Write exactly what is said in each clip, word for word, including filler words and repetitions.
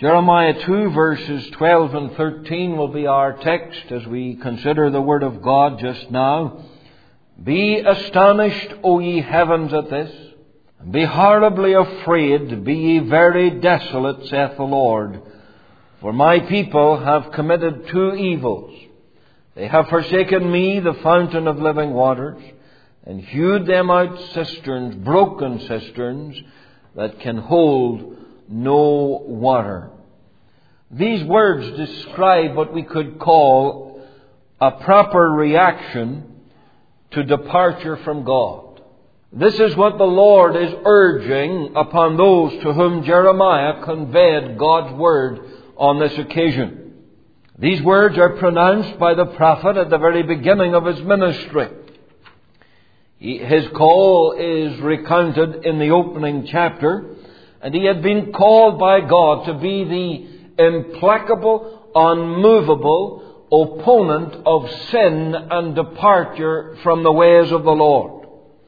Jeremiah two verses twelve and thirteen will be our text as we consider the Word of God just now. Be astonished, O ye heavens, at this, and be horribly afraid, be ye very desolate, saith the Lord. For my people have committed two evils. They have forsaken me, the fountain of living waters, and hewed them out cisterns, broken cisterns, that can hold no water. These words describe what we could call a proper reaction to departure from God. This is what the Lord is urging upon those to whom Jeremiah conveyed God's word on this occasion. These words are pronounced by the prophet at the very beginning of his ministry. His call is recounted in the opening chapter, and he had been called by God to be the implacable, unmovable opponent of sin and departure from the ways of the Lord.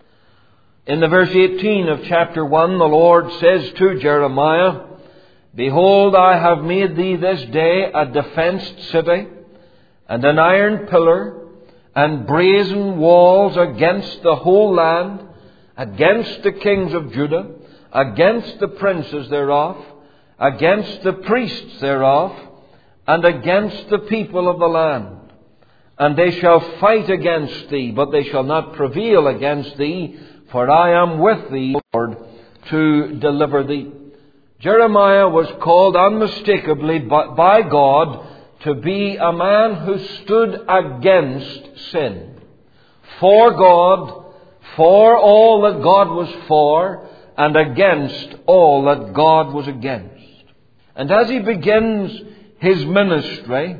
In the verse eighteen of chapter one, the Lord says to Jeremiah, Behold, I have made thee this day a defenced city, and an iron pillar, and brazen walls against the whole land, against the kings of Judah, against the princes thereof, against the priests thereof, and against the people of the land. And they shall fight against thee, but they shall not prevail against thee, for I am with thee, Lord, to deliver thee. Jeremiah was called unmistakably by God to be a man who stood against sin. For God, for all that God was for, and against all that God was against. And as he begins his ministry,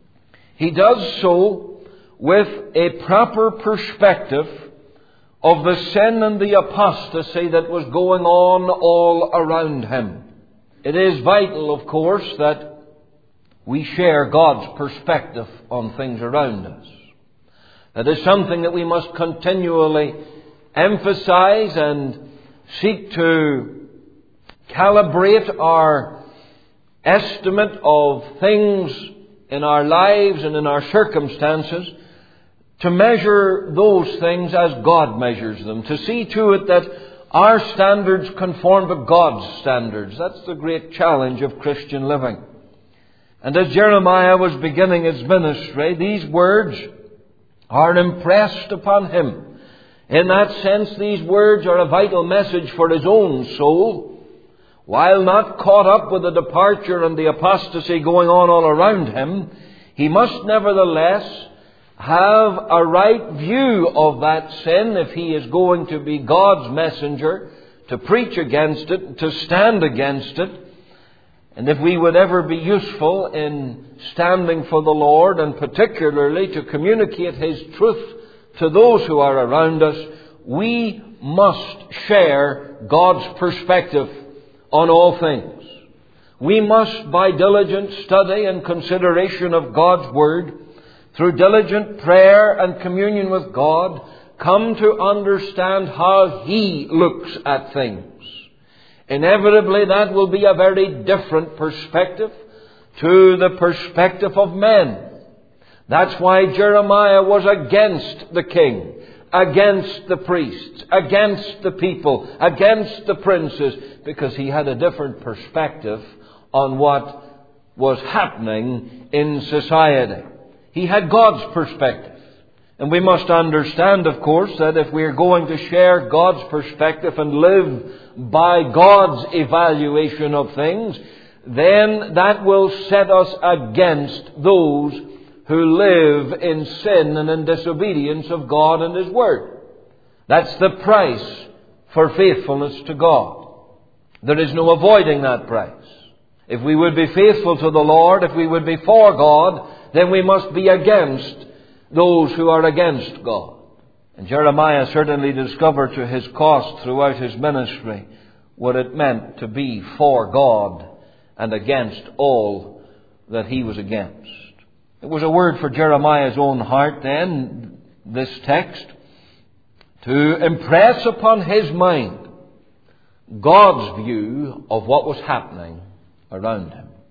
he does so with a proper perspective of the sin and the apostasy that was going on all around him. It is vital, of course, that we share God's perspective on things around us. That is something that we must continually emphasize and seek to calibrate our estimate of things in our lives and in our circumstances, to measure those things as God measures them, to see to it that our standards conform to God's standards. That's the great challenge of Christian living. And as Jeremiah was beginning his ministry, these words are impressed upon him. In that sense, these words are a vital message for his own soul. While not caught up with the departure and the apostasy going on all around him, he must nevertheless have a right view of that sin if he is going to be God's messenger, to preach against it, to stand against it. And if we would ever be useful in standing for the Lord, and particularly to communicate His truth to those who are around us, we must share God's perspective on all things. We must, by diligent study and consideration of God's Word, through diligent prayer and communion with God, come to understand how He looks at things. Inevitably, that will be a very different perspective to the perspective of men. That's why Jeremiah was against the king, against the priests, against the people, against the princes, because he had a different perspective on what was happening in society. He had God's perspective. And we must understand, of course, that if we are going to share God's perspective and live by God's evaluation of things, then that will set us against those who live in sin and in disobedience of God and His Word. That's the price for faithfulness to God. There is no avoiding that price. If we would be faithful to the Lord, if we would be for God, then we must be against those who are against God. And Jeremiah certainly discovered to his cost throughout his ministry what it meant to be for God and against all that he was against. It was a word for Jeremiah's own heart then, this text, to impress upon his mind God's view of what was happening around him.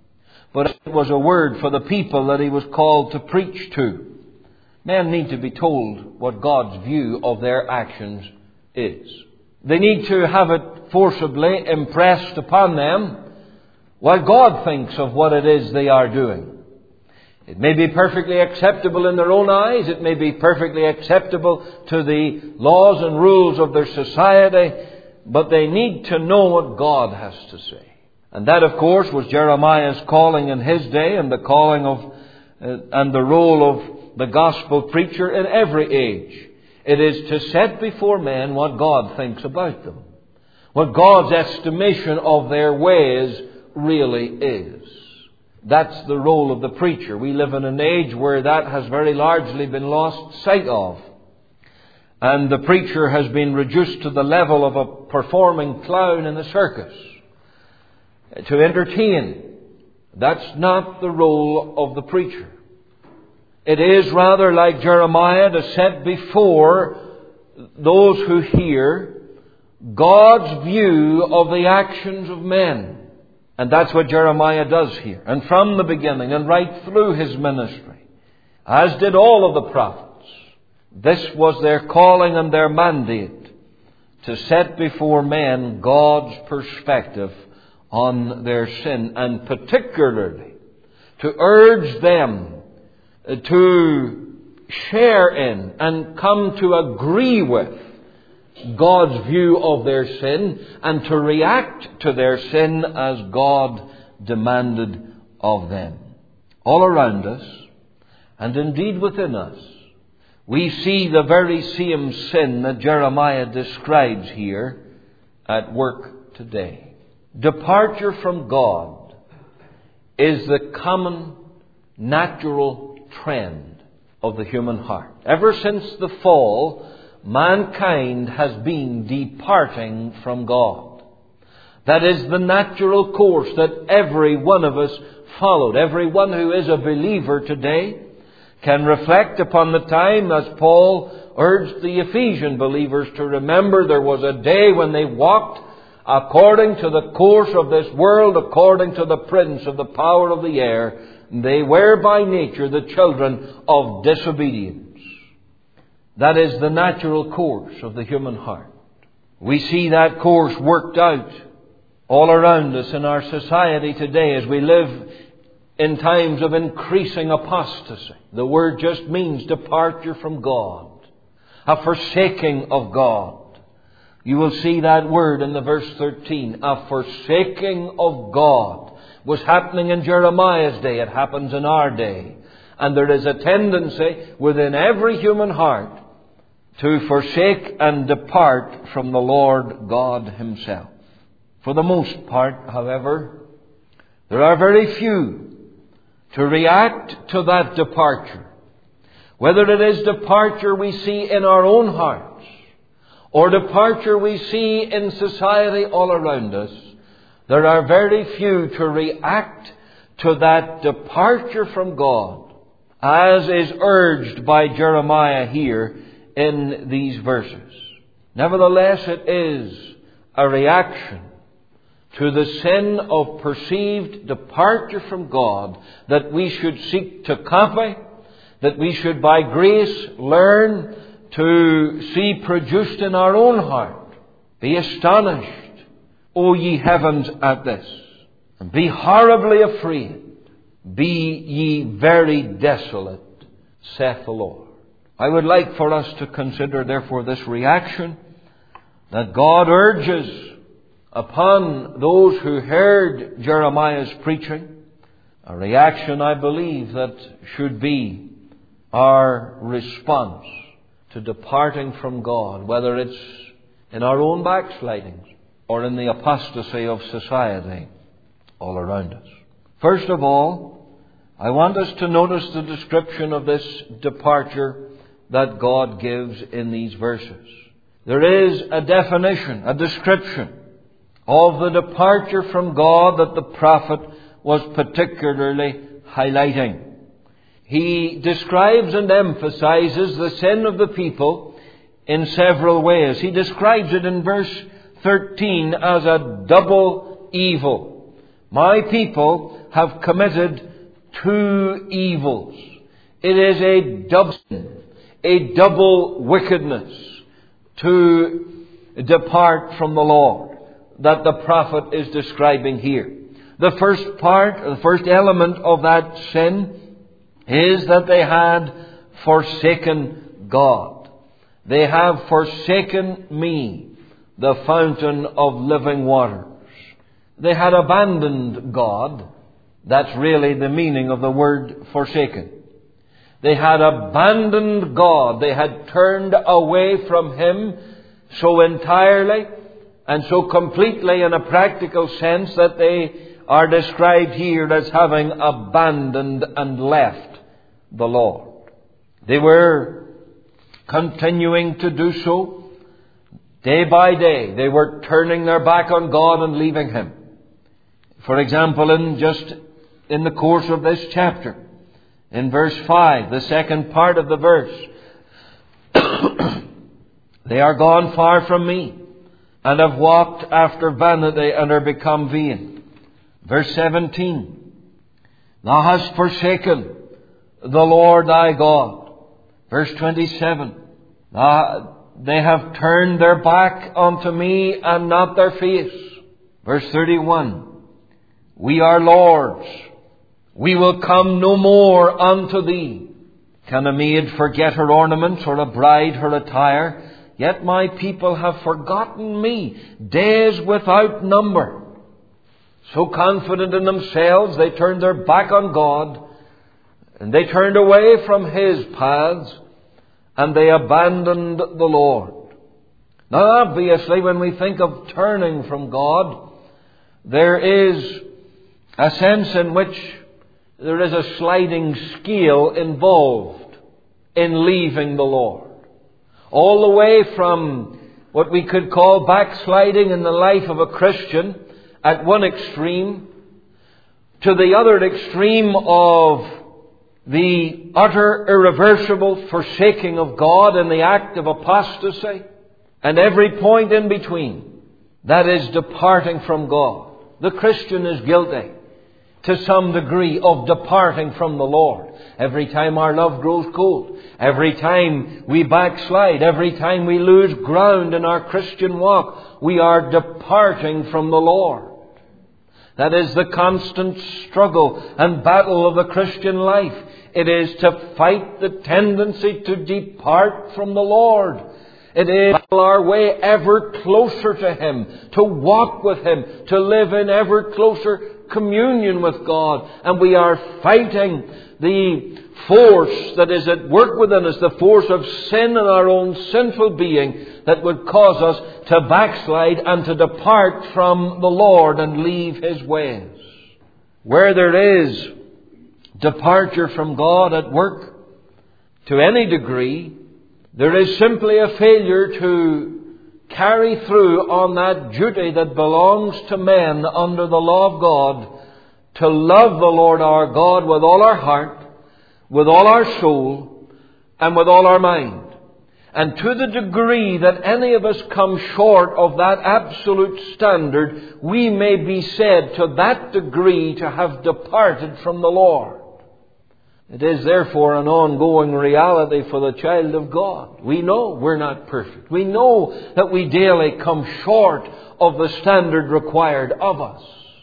but it was a word for the people that he was called to preach to. Men need to be told what God's view of their actions is. They need to have it forcibly impressed upon them what God thinks of what it is they are doing. It may be perfectly acceptable in their own eyes. It may be perfectly acceptable to the laws and rules of their society. But they need to know what God has to say. And that, of course, was Jeremiah's calling in his day, and the calling of uh, and the role of the gospel preacher in every age. It is to set before men what God thinks about them, what God's estimation of their ways really is. That's the role of the preacher. We live in an age where that has very largely been lost sight of. And the preacher has been reduced to the level of a performing clown in a circus, to entertain. That's not the role of the preacher. It is rather, like Jeremiah, to set before those who hear God's view of the actions of men. And that's what Jeremiah does here. And from the beginning and right through his ministry, as did all of the prophets, this was their calling and their mandate, to set before men God's perspective on their sin, and particularly to urge them to share in and come to agree with God's view of their sin, and to react to their sin as God demanded of them. All around us, and indeed within us, we see the very same sin that Jeremiah describes here at work today. Departure from God is the common natural trend of the human heart. Ever since the fall, mankind has been departing from God. That is the natural course that every one of us followed. Everyone who is a believer today can reflect upon the time, as Paul urged the Ephesian believers to remember, there was a day when they walked according to the course of this world, according to the prince of the power of the air. They were by nature the children of disobedience. That is the natural course of the human heart. We see that course worked out all around us in our society today as we live in times of increasing apostasy. The word just means departure from God, a forsaking of God. You will see that word in the verse thirteen. A forsaking of God was happening in Jeremiah's day. It happens in our day. And there is a tendency within every human heart to forsake and depart from the Lord God Himself. For the most part, however, there are very few to react to that departure. Whether it is departure we see in our own hearts, or departure we see in society all around us, there are very few to react to that departure from God, as is urged by Jeremiah here in these verses. Nevertheless, it is a reaction to the sin of perceived departure from God that we should seek to copy, that we should by grace learn to see produced in our own heart. Be astonished, O ye heavens, at this, and be horribly afraid. Be ye very desolate, saith the Lord. I would like for us to consider, therefore, this reaction that God urges upon those who heard Jeremiah's preaching. A reaction, I believe, that should be our response to departing from God, whether it's in our own backslidings or in the apostasy of society all around us. First of all, I want us to notice the description of this departure that God gives in these verses. There is a definition, a description of the departure from God that the prophet was particularly highlighting. He describes and emphasizes the sin of the people in several ways. He describes it in verse thirteen as a double evil. My people have committed two evils. It is a double sin, a double wickedness to depart from the Lord that the prophet is describing here. The first part, or the first element of that sin is that they had forsaken God. They have forsaken me, the fountain of living waters. They had abandoned God. That's really the meaning of the word forsaken. They had abandoned God. They had turned away from Him so entirely and so completely in a practical sense that they are described here as having abandoned and left the Lord. They were continuing to do so day by day. They were turning their back on God and leaving Him. For example, in just in the course of this chapter, in verse five, the second part of the verse, they are gone far from me, and have walked after vanity, and are become vain. Verse seventeen, thou hast forsaken the Lord thy God. Verse twenty-seven, they have turned their back unto me, and not their face. Verse thirty-one, we are lords, we will come no more unto thee. Can a maid forget her ornaments, or a bride her attire? Yet my people have forgotten me days without number. So confident in themselves, they turned their back on God, and they turned away from His paths, and they abandoned the Lord. Now obviously, when we think of turning from God, there is a sense in which there is a sliding scale involved in leaving the Lord. All the way from what we could call backsliding in the life of a Christian at one extreme, to the other extreme of the utter irreversible forsaking of God in the act of apostasy, and every point in between, that is departing from God. The Christian is guilty to some degree of departing from the Lord. Every time our love grows cold, every time we backslide, every time we lose ground in our Christian walk, we are departing from the Lord. That is the constant struggle and battle of the Christian life. It is to fight the tendency to depart from the Lord. It is to battle our way ever closer to Him, to walk with Him, to live in ever closer communion with God. And we are fighting the force that is at work within us, the force of sin in our own sinful being that would cause us to backslide and to depart from the Lord and leave His ways. Where there is departure from God at work to any degree, there is simply a failure to carry through on that duty that belongs to men under the law of God, to love the Lord our God with all our heart, with all our soul, and with all our mind. And to the degree that any of us come short of that absolute standard, we may be said to that degree to have departed from the Lord. It is therefore an ongoing reality for the child of God. We know we're not perfect. We know that we daily come short of the standard required of us.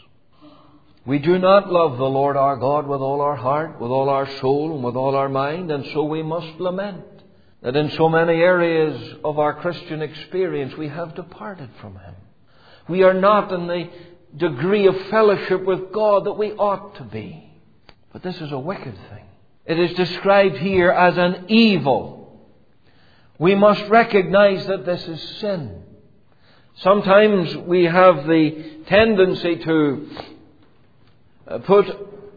We do not love the Lord our God with all our heart, with all our soul, and with all our mind, and so we must lament that in so many areas of our Christian experience we have departed from Him. We are not in the degree of fellowship with God that we ought to be. But this is a wicked thing. It is described here as an evil. We must recognize that this is sin. Sometimes we have the tendency to put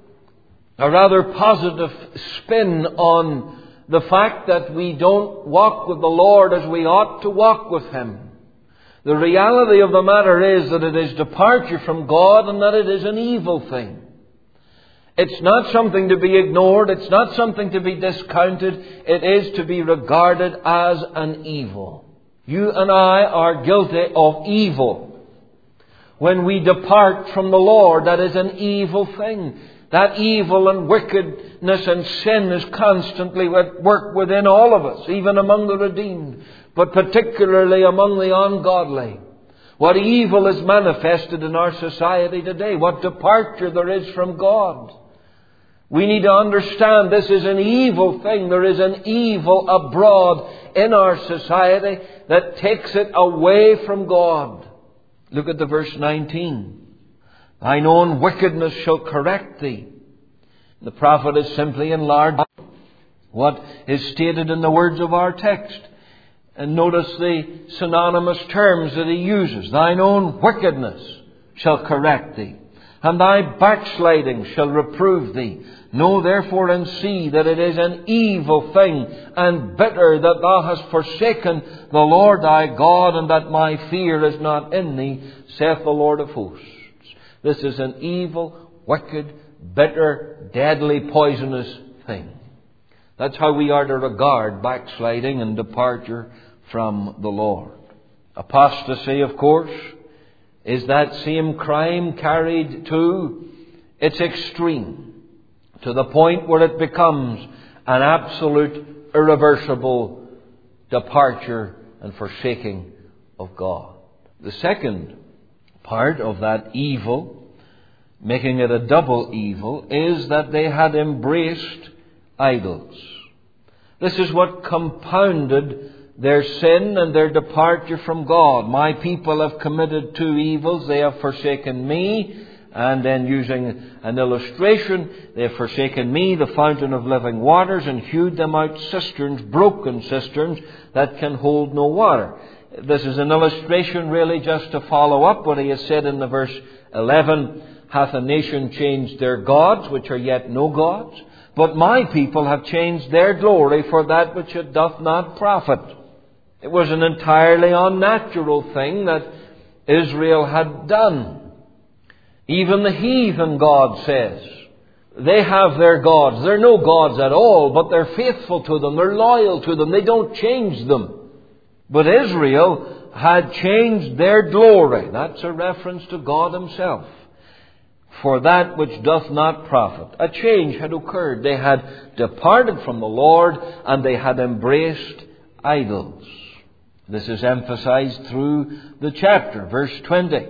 a rather positive spin on the fact that we don't walk with the Lord as we ought to walk with Him. The reality of the matter is that it is departure from God and that it is an evil thing. It's not something to be ignored. It's not something to be discounted. It is to be regarded as an evil. You and I are guilty of evil. When we depart from the Lord, that is an evil thing. That evil and wickedness and sin is constantly at work within all of us, even among the redeemed, but particularly among the ungodly. What evil is manifested in our society today, what departure there is from God. We need to understand this is an evil thing. There is an evil abroad in our society that takes it away from God. Look at the verse nineteen. Thine own wickedness shall correct thee. The prophet is simply enlarged what is stated in the words of our text. And notice the synonymous terms that he uses. Thine own wickedness shall correct thee, and thy backsliding shall reprove thee. Know therefore and see that it is an evil thing and bitter that thou hast forsaken the Lord thy God, and that my fear is not in thee, saith the Lord of hosts. This is an evil, wicked, bitter, deadly, poisonous thing. That's how we are to regard backsliding and departure from the Lord. Apostasy, of course, is that same crime carried to its extreme, to the point where it becomes an absolute, irreversible departure and forsaking of God. The second part of that evil, making it a double evil, is that they had embraced idols. This is what compounded their sin and their departure from God. My people have committed two evils. They have forsaken me, and then using an illustration, they have forsaken me, the fountain of living waters, and hewed them out cisterns, broken cisterns, that can hold no water. This is an illustration really just to follow up what he has said in the verse eleven. Hath a nation changed their gods, which are yet no gods? But my people have changed their glory for that which it doth not profit. It was an entirely unnatural thing that Israel had done. Even the heathen, God says, they have their gods. They're no gods at all, but they're faithful to them. They're loyal to them. They don't change them. But Israel had changed their glory. That's a reference to God Himself. For that which doth not profit. A change had occurred. They had departed from the Lord, and they had embraced idols. This is emphasized through the chapter. Verse twenty.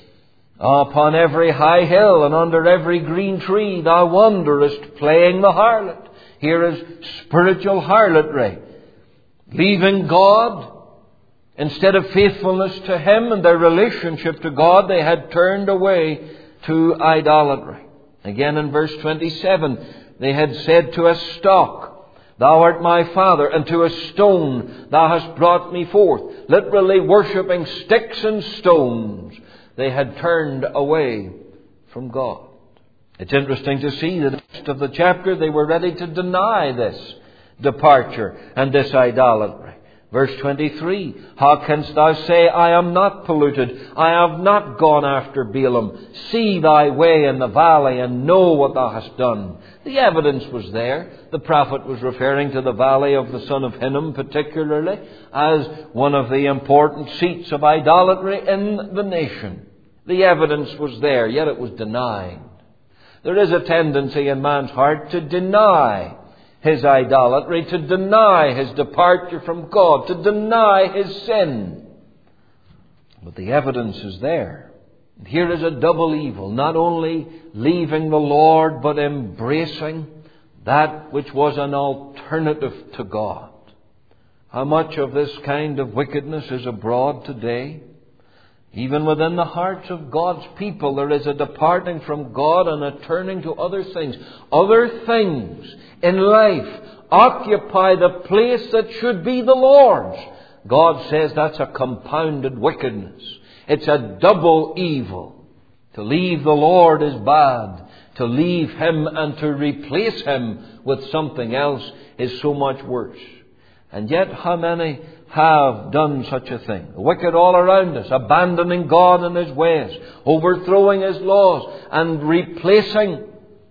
Upon every high hill and under every green tree thou wanderest, playing the harlot. Here is spiritual harlotry. Leaving God, instead of faithfulness to Him and their relationship to God, they had turned away to idolatry. Again in verse twenty-seven, they had said to a stock, Thou art my father, and to a stone thou hast brought me forth. Literally worshipping sticks and stones. They had turned away from God. It's interesting to see that in the rest of the chapter they were ready to deny this departure and this idolatry. Verse twenty-three, How canst thou say, I am not polluted, I have not gone after Balaam? See thy way in the valley and know what thou hast done. The evidence was there. The prophet was referring to the valley of the son of Hinnom particularly as one of the important seats of idolatry in the nation. The evidence was there, yet it was denied. There is a tendency in man's heart to deny his idolatry, to deny his departure from God, to deny his sin. But the evidence is there. Here is a double evil, not only leaving the Lord, but embracing that which was an alternative to God. How much of this kind of wickedness is abroad today? Even within the hearts of God's people, there is a departing from God and a turning to other things. Other things in life occupy the place that should be the Lord's. God says that's a compounded wickedness. It's a double evil. To leave the Lord is bad. To leave Him and to replace Him with something else is so much worse. And yet how many have done such a thing? The wicked all around us, abandoning God and His ways, overthrowing His laws, and replacing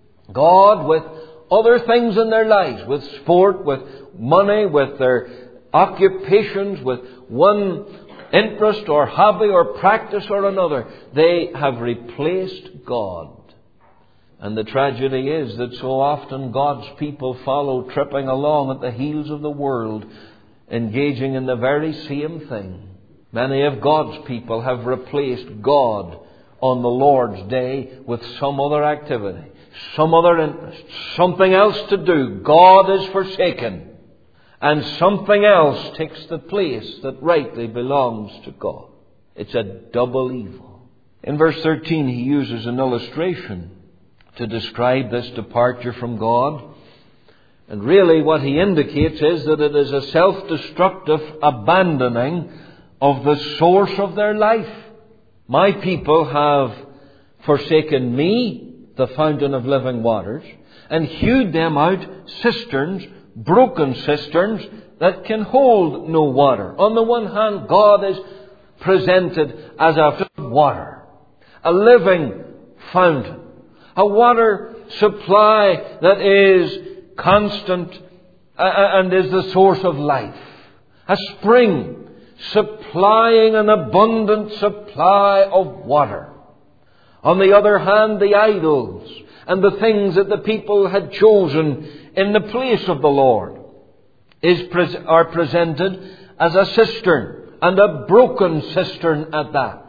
God with other things in their lives, with sport, with money, with their occupations, with one interest or hobby or practice or another. They have replaced God. And the tragedy is that so often God's people follow tripping along at the heels of the world, engaging in the very same thing. Many of God's people have replaced God on the Lord's Day with some other activity, some other interest, something else to do. God is forsaken, and something else takes the place that rightly belongs to God. It's a double evil. In verse thirteen, he uses an illustration to describe this departure from God. And really what he indicates is that it is a self-destructive abandoning of the source of their life. My people have forsaken me, the fountain of living waters, and hewed them out cisterns, broken cisterns, that can hold no water. On the one hand, God is presented as a water, a living fountain, a water supply that is constant and is the source of life. A spring supplying an abundant supply of water. On the other hand, the idols and the things that the people had chosen in the place of the Lord is pres- are presented as a cistern, and a broken cistern at that.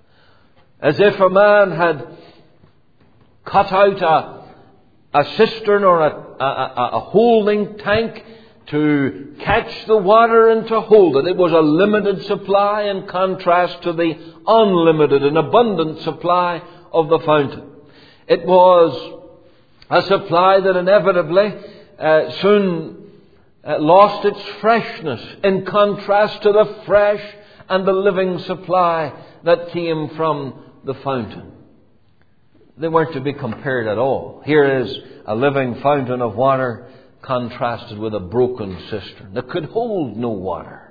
As if a man had cut out a, a cistern or a, a, a holding tank to catch the water and to hold it. It was a limited supply in contrast to the unlimited and abundant supply of the fountain. It was a supply that inevitably uh, soon uh, lost its freshness in contrast to the fresh and the living supply that came from the fountain. They weren't to be compared at all. Here is a living fountain of water contrasted with a broken cistern that could hold no water.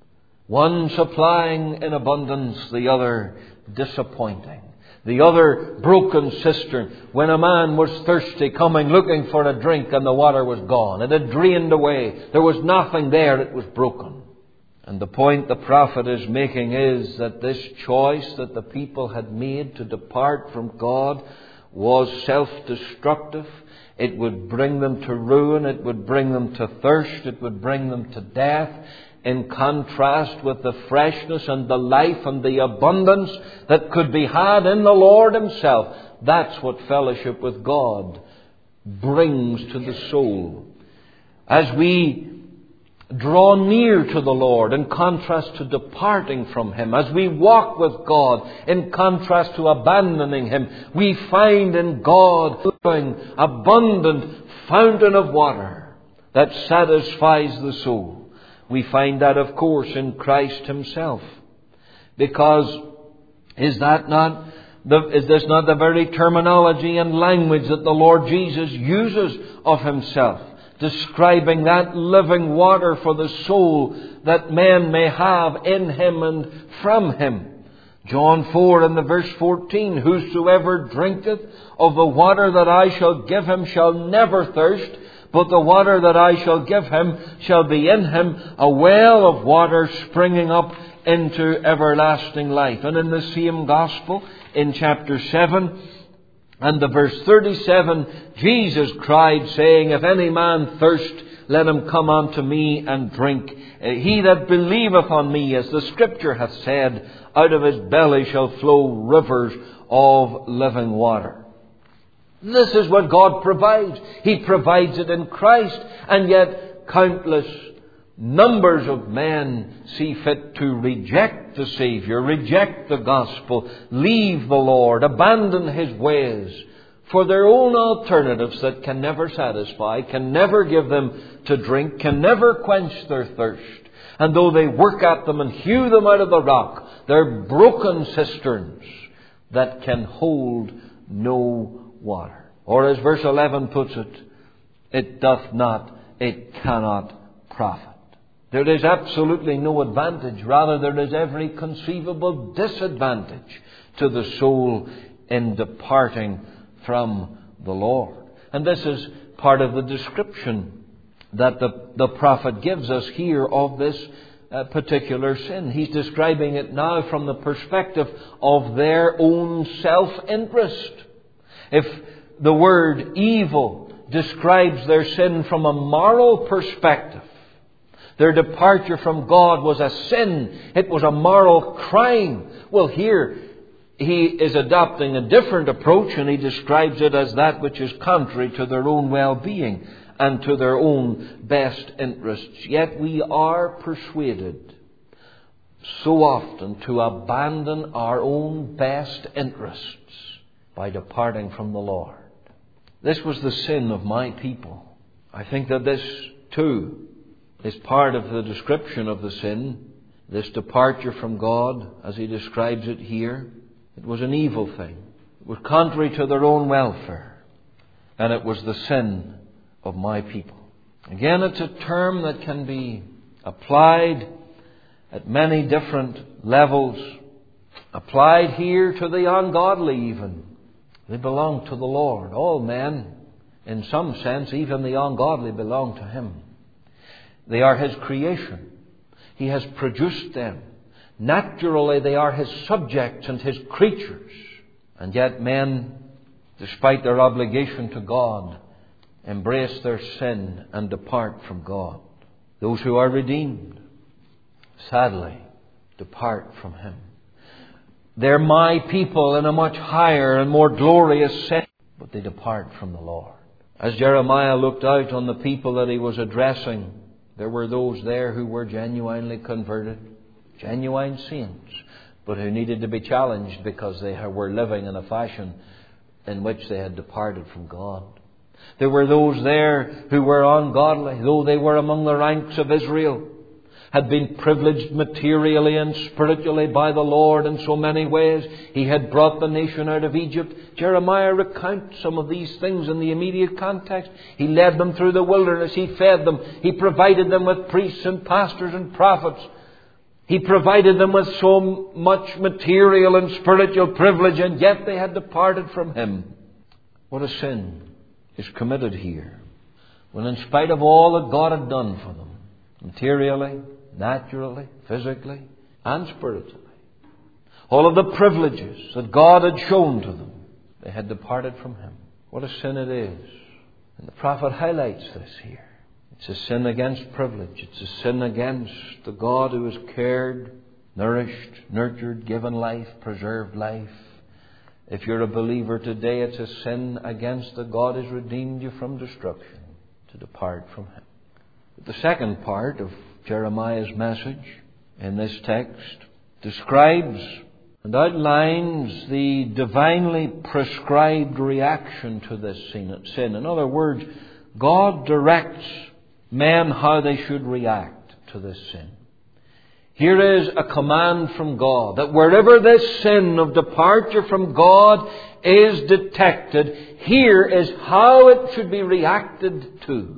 One supplying in abundance, the other disappointing. The other broken cistern, when a man was thirsty, coming looking for a drink, and the water was gone. It had drained away. There was nothing there. It was broken. And the point the prophet is making is that this choice that the people had made to depart from God was self-destructive. It would bring them to ruin. It would bring them to thirst. It would bring them to death. In contrast with the freshness and the life and the abundance that could be had in the Lord Himself. That's what fellowship with God brings to the soul. As we draw near to the Lord in contrast to departing from Him, as we walk with God in contrast to abandoning Him, we find in God a living, abundant fountain of water that satisfies the soul. We find that, of course, in Christ Himself. Because is that not the, is this not the very terminology and language that the Lord Jesus uses of Himself, describing that living water for the soul that man may have in Him and from Him? John four and the verse fourteen, whosoever drinketh of the water that I shall give him shall never thirst, but the water that I shall give him shall be in him a well of water springing up into everlasting life. And in the same Gospel, in chapter seven and the verse thirty-seven, Jesus cried, saying, If any man thirst, let him come unto me and drink. He that believeth on me, as the Scripture hath said, out of his belly shall flow rivers of living water. This is what God provides. He provides it in Christ, and yet countless numbers of men see fit to reject the Saviour, reject the gospel, leave the Lord, abandon His ways for their own alternatives that can never satisfy, can never give them to drink, can never quench their thirst. And though they work at them and hew them out of the rock, they're broken cisterns that can hold no water. Or as verse eleven puts it, it doth not, it cannot profit. There is absolutely no advantage. Rather, there is every conceivable disadvantage to the soul in departing from the Lord. And this is part of the description that the, the prophet gives us here of this uh, particular sin. He's describing it now from the perspective of their own self-interest. If the word evil describes their sin from a moral perspective, their departure from God was a sin. It was a moral crime. Well, here he is adopting a different approach, and he describes it as that which is contrary to their own well-being and to their own best interests. Yet we are persuaded so often to abandon our own best interests by departing from the Lord. This was the sin of my people. I think that this too is part of the description of the sin, this departure from God as he describes it here. It was an evil thing. It was contrary to their own welfare. And it was the sin of my people. Again, it's a term that can be applied at many different levels. Applied here to the ungodly even. They belong to the Lord. All men, in some sense, even the ungodly, belong to Him. They are His creation. He has produced them. Naturally, they are His subjects and His creatures. And yet men, despite their obligation to God, embrace their sin and depart from God. Those who are redeemed, sadly, depart from Him. They're my people in a much higher and more glorious sense, but they depart from the Lord. As Jeremiah looked out on the people that he was addressing, there were those there who were genuinely converted, genuine saints, but who needed to be challenged because they were living in a fashion in which they had departed from God. There were those there who were ungodly, though they were among the ranks of Israel, had been privileged materially and spiritually by the Lord in so many ways. He had brought the nation out of Egypt. Jeremiah recounts some of these things in the immediate context. He led them through the wilderness. He fed them. He provided them with priests and pastors and prophets. He provided them with so much material and spiritual privilege, and yet they had departed from Him. What a sin is committed here, when in spite of all that God had done for them, materially, naturally, physically, and spiritually, all of the privileges that God had shown to them, they had departed from Him. What a sin it is. And the prophet highlights this here. It's a sin against privilege. It's a sin against the God who has cared, nourished, nurtured, given life, preserved life. If you're a believer today, it's a sin against the God who has redeemed you from destruction, to depart from Him. But the second part of Jeremiah's message in this text describes and outlines the divinely prescribed reaction to this sin. In other words, God directs men how they should react to this sin. Here is a command from God that wherever this sin of departure from God is detected, here is how it should be reacted to.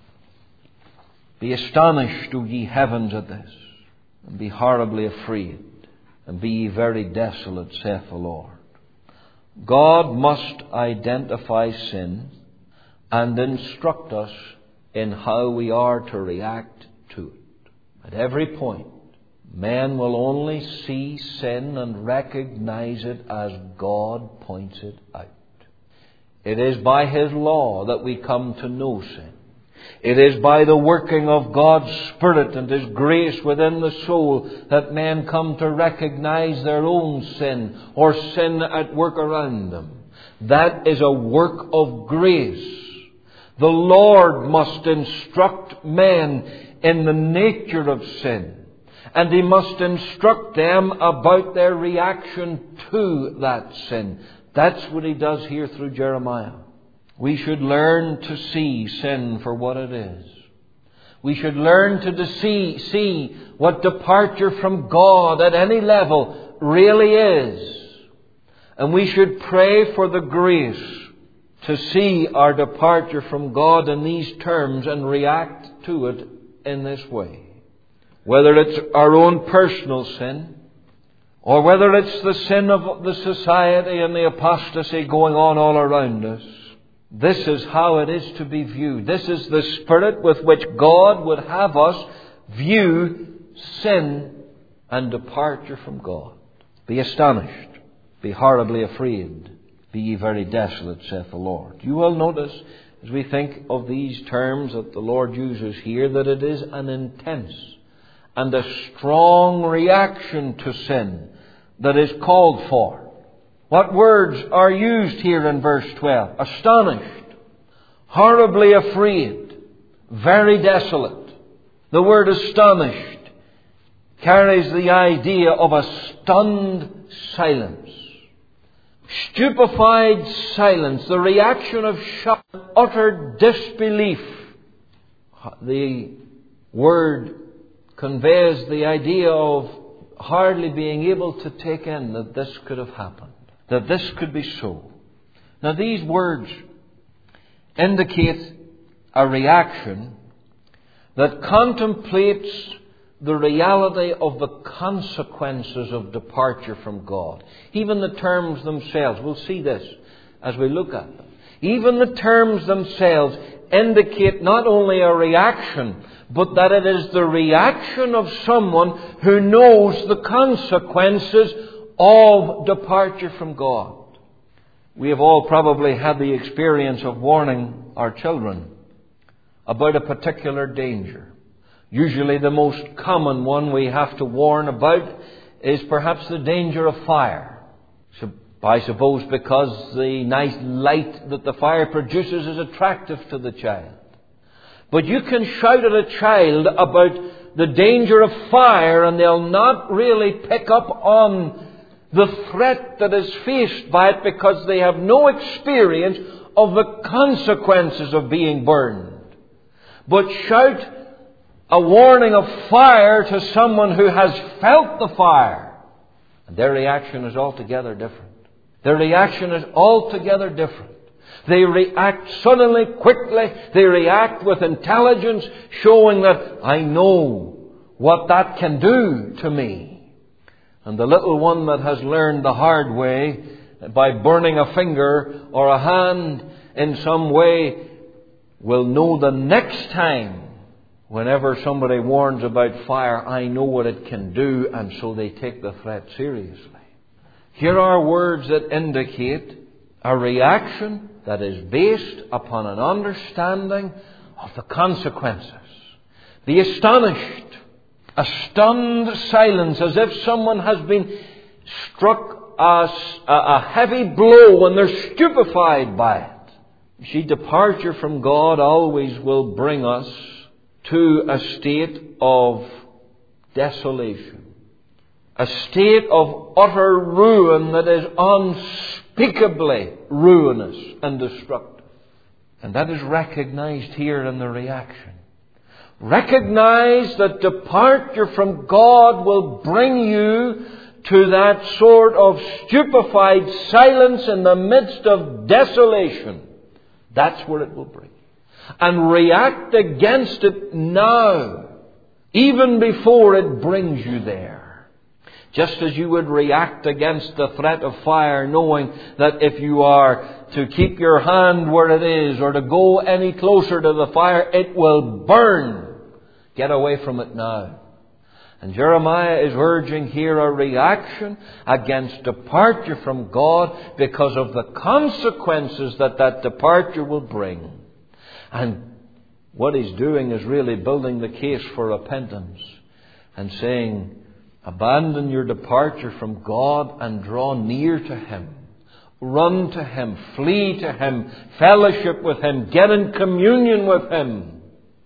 Be astonished, O ye heavens, at this, and be horribly afraid, and be ye very desolate, saith the Lord. God must identify sin and instruct us in how we are to react to it. At every point, men will only see sin and recognize it as God points it out. It is by His law that we come to know sin. It is by the working of God's Spirit and His grace within the soul that men come to recognize their own sin or sin at work around them. That is a work of grace. The Lord must instruct men in the nature of sin, and He must instruct them about their reaction to that sin. That's what He does here through Jeremiah. We should learn to see sin for what it is. We should learn to see, see what departure from God at any level really is. And we should pray for the grace to see our departure from God in these terms and react to it in this way. Whether it's our own personal sin, or whether it's the sin of the society and the apostasy going on all around us, this is how it is to be viewed. This is the spirit with which God would have us view sin and departure from God. Be astonished, be horribly afraid, be ye very desolate, saith the Lord. You will notice, as we think of these terms that the Lord uses here, that it is an intense and a strong reaction to sin that is called for. What words are used here in verse twelve? Astonished, horribly afraid, very desolate. The word astonished carries the idea of a stunned silence. Stupefied silence, the reaction of shock, utter disbelief. The word conveys the idea of hardly being able to take in that this could have happened, that this could be so. Now these words indicate a reaction that contemplates the reality of the consequences of departure from God. Even the terms themselves, we'll see this as we look at them. Even the terms themselves indicate not only a reaction, but that it is the reaction of someone who knows the consequences of departure from God. We have all probably had the experience of warning our children about a particular danger. Usually the most common one we have to warn about is perhaps the danger of fire. So I suppose because the nice light that the fire produces is attractive to the child. But you can shout at a child about the danger of fire and they'll not really pick up on the threat that is faced by it because they have no experience of the consequences of being burned. But shout a warning of fire to someone who has felt the fire, and their reaction is altogether different. Their reaction is altogether different. They react suddenly, quickly. They react with intelligence, showing that I know what that can do to me. And the little one that has learned the hard way by burning a finger or a hand in some way will know the next time, whenever somebody warns about fire, I know what it can do, and so they take the threat seriously. Here are words that indicate a reaction that is based upon an understanding of the consequences. The astonished, a stunned silence, as if someone has been struck a, a heavy blow and they're stupefied by it. You see, departure from God always will bring us to a state of desolation, a state of utter ruin that is unspeakably ruinous and destructive. And that is recognized here in the reaction. Recognize that departure from God will bring you to that sort of stupefied silence in the midst of desolation. That's where it will bring you. And react against it now, even before it brings you there. Just as you would react against the threat of fire, knowing that if you are to keep your hand where it is or to go any closer to the fire, it will burn. Get away from it now. And Jeremiah is urging here a reaction against departure from God because of the consequences that that departure will bring. And what he's doing is really building the case for repentance and saying, abandon your departure from God and draw near to Him. Run to Him, flee to Him, fellowship with Him, get in communion with Him.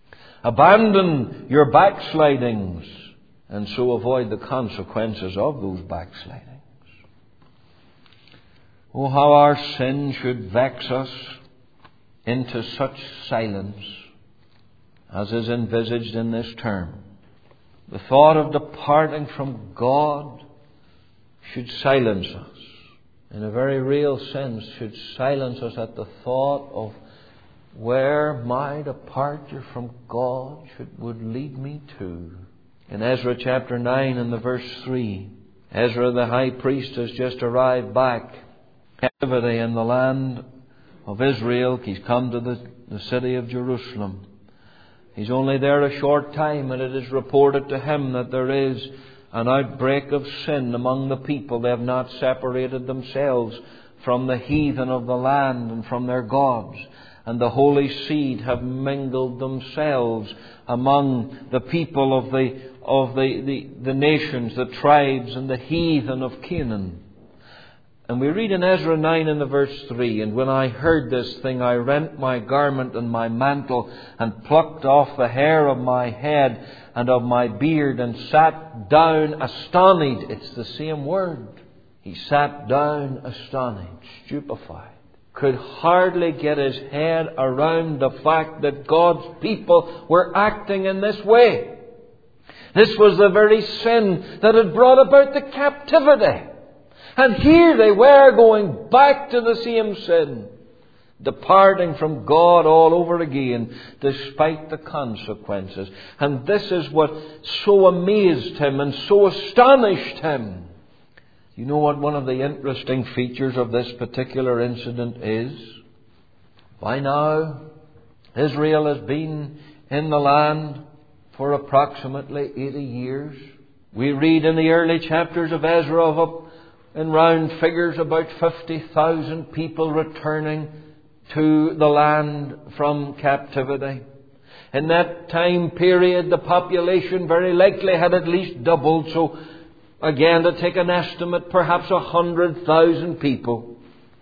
Abandon your backslidings and so avoid the consequences of those backslidings. Oh, how our sin should vex us into such silence as is envisaged in this term. The thought of departing from God should silence us. In a very real sense, should silence us at the thought of where my departure from God should, would lead me to. In Ezra chapter nine and the verse three, Ezra the high priest has just arrived back in captivity in the land of Israel. He's come to the, the city of Jerusalem. He's only there a short time, and it is reported to him that there is an outbreak of sin among the people. They have not separated themselves from the heathen of the land and from their gods. And the holy seed have mingled themselves among the people of the of the, the, the nations, the tribes and the heathen of Canaan. And we read in Ezra nine in the verse three, "And when I heard this thing, I rent my garment and my mantle, and plucked off the hair of my head and of my beard, and sat down astonished." It's the same word. He sat down astonished, stupefied. Could hardly get his head around the fact that God's people were acting in this way. This was the very sin that had brought about the captivity. And here they were going back to the same sin, departing from God all over again, despite the consequences. And this is what so amazed him and so astonished him. You know what one of the interesting features of this particular incident is? By now, Israel has been in the land for approximately eighty years. We read in the early chapters of Ezra of a, in round figures about fifty thousand people returning to the land from captivity. In that time period, the population very likely had at least doubled. So again, to take an estimate, perhaps a hundred thousand people.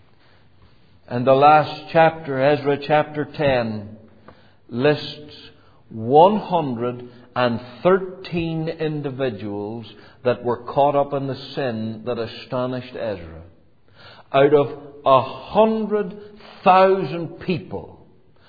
And the last chapter, Ezra chapter ten, lists one hundred thirteen individuals that were caught up in the sin that astonished Ezra. Out of a hundred thousand people,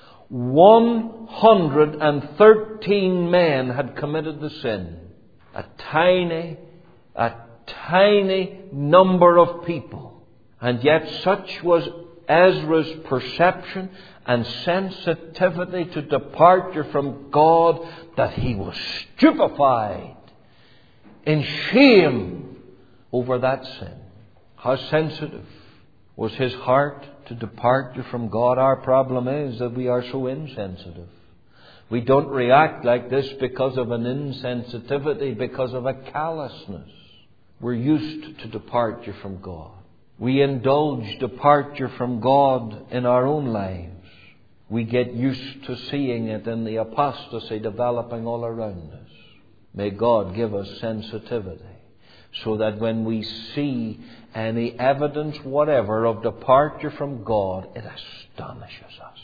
one hundred thirteen men had committed the sin. A tiny A tiny number of people. And yet such was Ezra's perception and sensitivity to departure from God that he was stupefied in shame over that sin. How sensitive was his heart to departure from God? Our problem is that we are so insensitive. We don't react like this because of an insensitivity, because of a callousness. We're used to departure from God. We indulge departure from God in our own lives. We get used to seeing it in the apostasy developing all around us. May God give us sensitivity so that when we see any evidence whatever of departure from God, it astonishes us.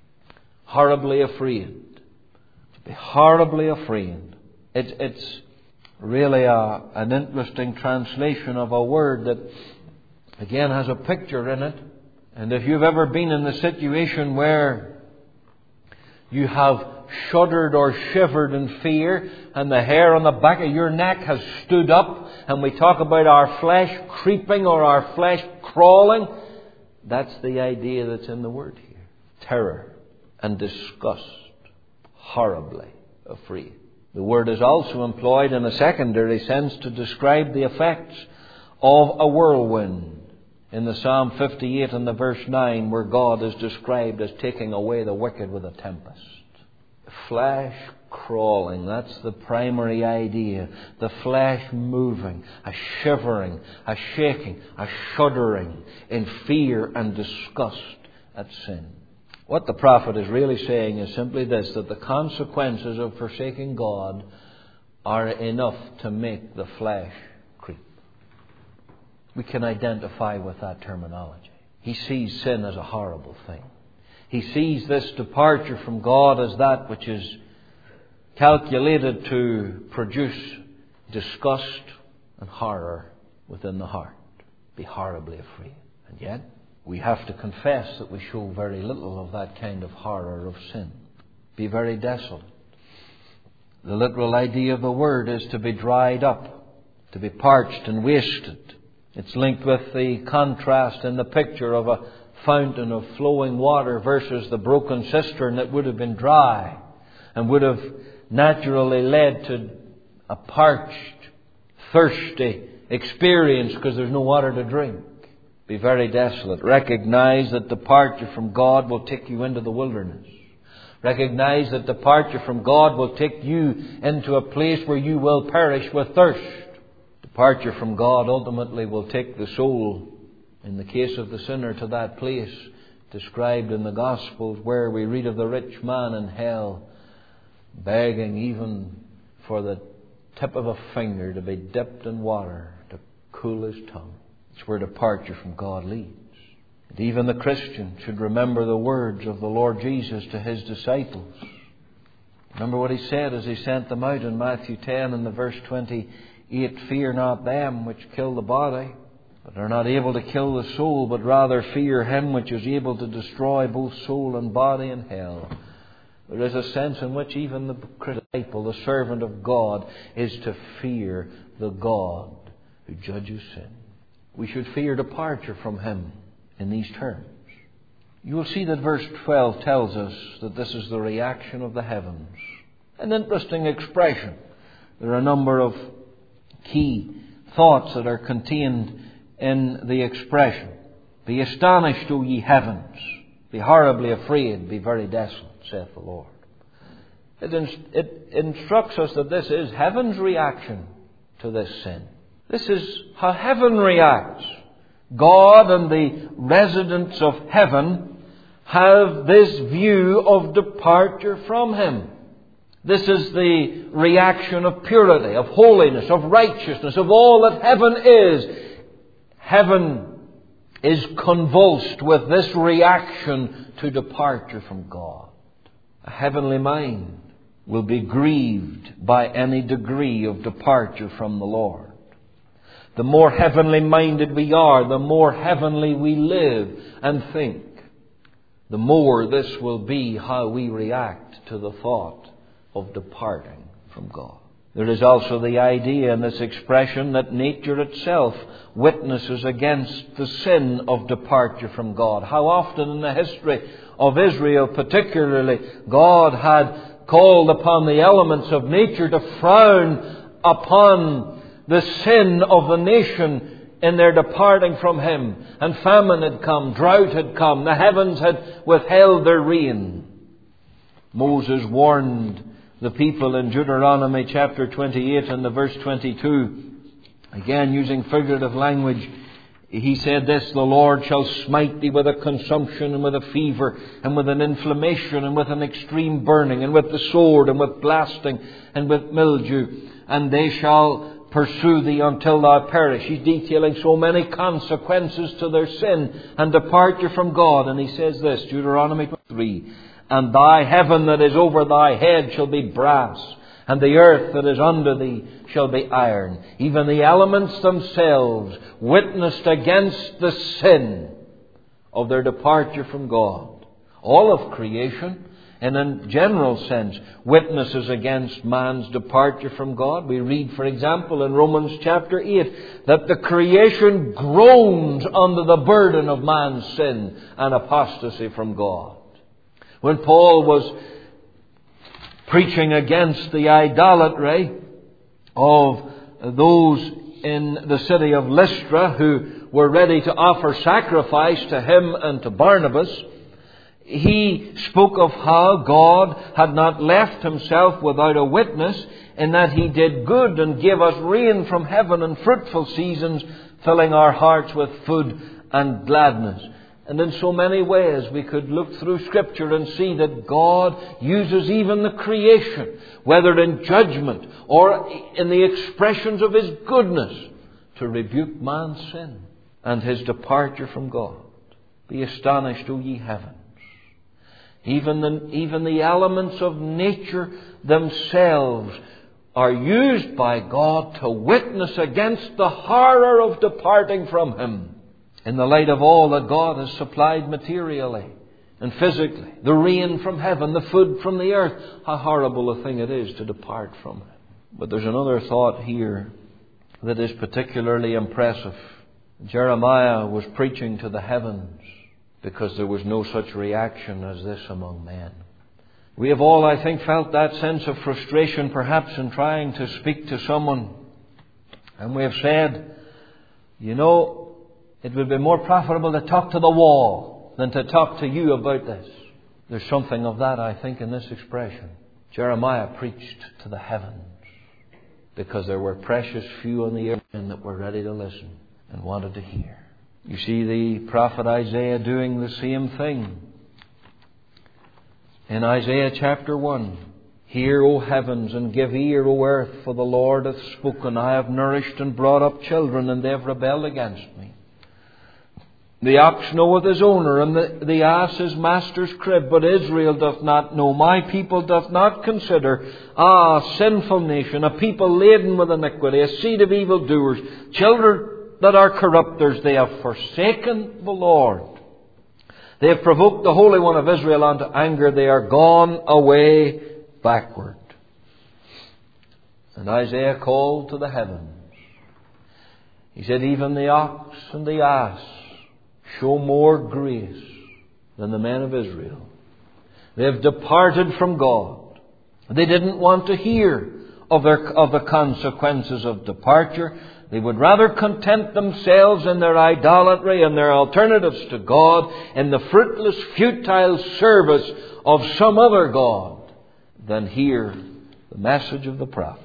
Horribly afraid. To be horribly afraid. It, it's really a, an interesting translation of a word that again has a picture in it. And if you've ever been in the situation where you have shuddered or shivered in fear and the hair on the back of your neck has stood up, and we talk about our flesh creeping or our flesh crawling, that's the idea that's in the word here. Terror and disgust, horribly afraid. The word is also employed in a secondary sense to describe the effects of a whirlwind. In the Psalm fifty-eight and the verse nine, where God is described as taking away the wicked with a tempest. Flesh crawling, that's the primary idea. The flesh moving, a shivering, a shaking, a shuddering in fear and disgust at sin. What the prophet is really saying is simply this, that the consequences of forsaking God are enough to make the flesh creep. We can identify with that terminology. He sees sin as a horrible thing. He sees this departure from God as that which is calculated to produce disgust and horror within the heart. Be horribly afraid. And yet, we have to confess that we show very little of that kind of horror of sin. Be very desolate. The literal idea of the word is to be dried up, to be parched and wasted. It's linked with the contrast in the picture of a fountain of flowing water versus the broken cistern that would have been dry and would have naturally led to a parched, thirsty experience because there's no water to drink. Be very desolate. Recognize that departure from God will take you into the wilderness. Recognize that departure from God will take you into a place where you will perish with thirst. Departure from God ultimately will take the soul, in the case of the sinner, to that place described in the Gospels where we read of the rich man in hell begging even for the tip of a finger to be dipped in water to cool his tongue. It's where departure from God leads. And even the Christian should remember the words of the Lord Jesus to His disciples. Remember what He said as He sent them out in Matthew ten and the verse twenty-eight, "Fear not them which kill the body, but are not able to kill the soul, but rather fear Him which is able to destroy both soul and body in hell." There is a sense in which even the disciple, the servant of God, is to fear the God who judges sin. We should fear departure from Him in these terms. You will see that verse twelve tells us that this is the reaction of the heavens. An interesting expression. There are a number of key thoughts that are contained in the expression. "Be astonished, O ye heavens. Be horribly afraid. Be very desolate, saith the Lord." It, inst- it instructs us that this is heaven's reaction to this sin. This is how heaven reacts. God and the residents of heaven have this view of departure from Him. This is the reaction of purity, of holiness, of righteousness, of all that heaven is. Heaven is convulsed with this reaction to departure from God. A heavenly mind will be grieved by any degree of departure from the Lord. The more heavenly minded we are, the more heavenly we live and think, the more this will be how we react to the thought of departing from God. There is also the idea in this expression that nature itself witnesses against the sin of departure from God. How often in the history of Israel particularly, God had called upon the elements of nature to frown upon the sin of the nation in their departing from Him. And famine had come, drought had come, the heavens had withheld their rain. Moses warned the people in Deuteronomy chapter twenty-eight and the verse twenty-two, again using figurative language. He said this, "The Lord shall smite thee with a consumption and with a fever and with an inflammation and with an extreme burning and with the sword and with blasting and with mildew, and they shall pursue thee until thou perish." He's detailing so many consequences to their sin and departure from God. And he says this, Deuteronomy twenty-three, "And thy heaven that is over thy head shall be brass, and the earth that is under thee shall be iron." Even the elements themselves witnessed against the sin of their departure from God. All of creation, in a general sense, witnesses against man's departure from God. We read, for example, in Romans chapter eight, that the creation groans under the burden of man's sin and apostasy from God. When Paul was preaching against the idolatry of those in the city of Lystra who were ready to offer sacrifice to him and to Barnabas, he spoke of how God had not left Himself without a witness, in that He did good and gave us rain from heaven and fruitful seasons, filling our hearts with food and gladness. And in so many ways we could look through Scripture and see that God uses even the creation, whether in judgment or in the expressions of His goodness, to rebuke man's sin and his departure from God. "Be astonished, O ye heavens." Even the, even the elements of nature themselves are used by God to witness against the horror of departing from Him, in the light of all that God has supplied materially and physically. The rain from heaven, the food from the earth. How horrible a thing it is to depart from Him. But there's another thought here that is particularly impressive. Jeremiah was preaching to the heavens because there was no such reaction as this among men. We have all, I think, felt that sense of frustration perhaps in trying to speak to someone. And we have said, you know, it would be more profitable to talk to the wall than to talk to you about this. There's something of that, I think, in this expression. Jeremiah preached to the heavens because there were precious few on the earth that were ready to listen and wanted to hear. You see the prophet Isaiah doing the same thing. In Isaiah chapter one, hear, O heavens, and give ear, O earth, for the Lord hath spoken. I have nourished and brought up children, and they have rebelled against me. The ox knoweth his owner, and the, the ass his master's crib, but Israel doth not know. My people doth not consider. Ah, sinful nation, a people laden with iniquity, a seed of evildoers, children that are corrupters. They have forsaken the Lord. They have provoked the Holy One of Israel unto anger. They are gone away backward. And Isaiah called to the heavens. He said, even the ox and the ass show more grace than the men of Israel. They have departed from God. They didn't want to hear of, their, of the consequences of departure. They would rather content themselves in their idolatry and their alternatives to God in the fruitless, futile service of some other God than hear the message of the prophet.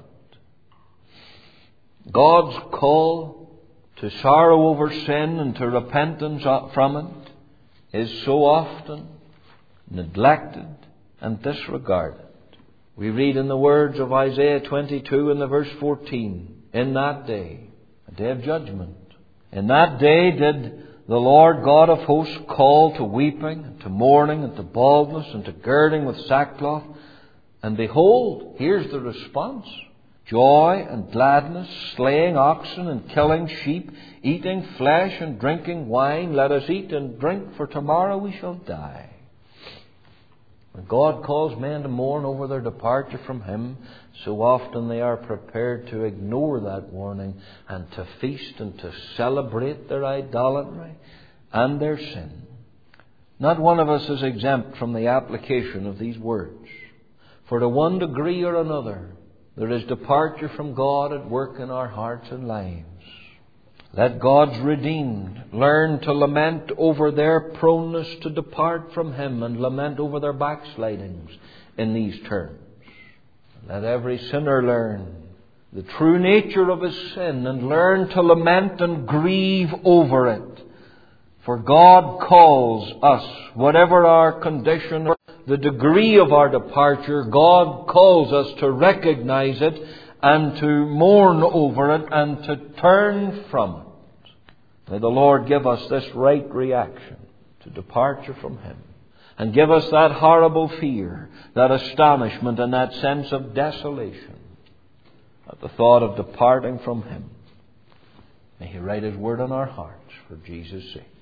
God's call to sorrow over sin and to repentance from it is so often neglected and disregarded. We read in the words of Isaiah twenty-two in the verse fourteen, in that day, a day of judgment, in that day did the Lord God of hosts call to weeping, and to mourning, and to baldness, and to girding with sackcloth. And behold, here's the response. Joy and gladness, slaying oxen and killing sheep, eating flesh and drinking wine. Let us eat and drink, for tomorrow we shall die. When God calls men to mourn over their departure from Him, so often they are prepared to ignore that warning and to feast and to celebrate their idolatry and their sin. Not one of us is exempt from the application of these words. For to one degree or another, there is departure from God at work in our hearts and lives. Let God's redeemed learn to lament over their proneness to depart from Him and lament over their backslidings in these terms. Let every sinner learn the true nature of his sin and learn to lament and grieve over it. For God calls us, whatever our condition or the degree of our departure, God calls us to recognize it and to mourn over it and to turn from it. May the Lord give us this right reaction to departure from Him, and give us that horrible fear, that astonishment, and that sense of desolation at the thought of departing from Him. May He write His word on our hearts for Jesus' sake.